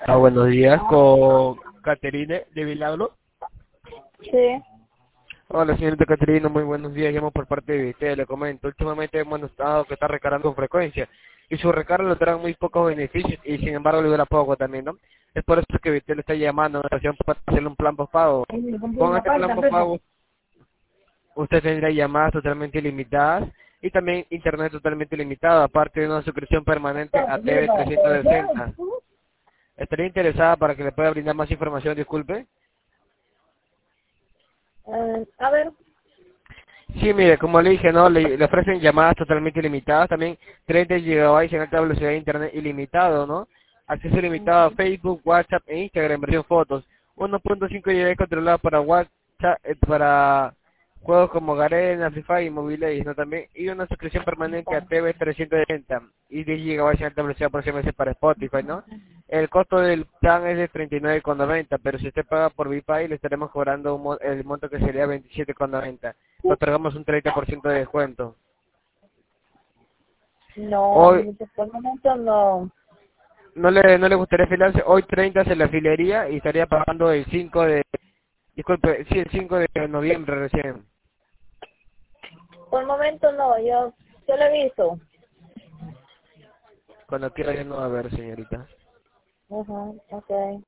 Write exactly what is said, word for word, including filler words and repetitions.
Ah, buenos días, con Caterine de Milagro. Sí. Hola, señorita Caterina, muy buenos días. Llamo por parte de usted, le comento. Últimamente hemos notado que está recargando con frecuencia y su recarga le trae muy pocos beneficios y sin embargo le dura poco también, ¿no? Es por eso que usted le está llamando en relación para hacerle un plan postpago. Con este plan postpago usted tendrá llamadas totalmente ilimitadas y también internet totalmente ilimitado, aparte de una suscripción permanente a T V trescientos sesenta. ¿Estaría interesada para que le pueda brindar más información? Disculpe. Eh, a ver. Sí, mire, como le dije, ¿no? Le, le ofrecen llamadas totalmente ilimitadas, también treinta gigabytes en alta velocidad de internet ilimitado, ¿no? Acceso ilimitado a Facebook, WhatsApp e Instagram, versión fotos. uno punto cinco gigabytes controlado para WhatsApp, eh, para juegos como Garena, Free Fire y Mobile Legends, ¿no? También, y una suscripción permanente a T V trescientos sesenta y diez gigabytes en alta velocidad por C M S para Spotify, ¿no? El costo del plan es de treinta y nueve con noventa, pero si usted paga por ViPay le estaremos cobrando un mo- el monto que sería veintisiete con noventa. Le otorgamos un treinta por ciento de descuento. No, Hoy, mire, por el momento no. ¿no le, no le gustaría afiliarse? Hoy treinta se le afiliaría y estaría pagando el cinco de, disculpe, sí, el cinco de noviembre recién. Por el momento no, yo, yo lo he visto. Cuando quiera ya no va a ver, señorita. Ajá, okay.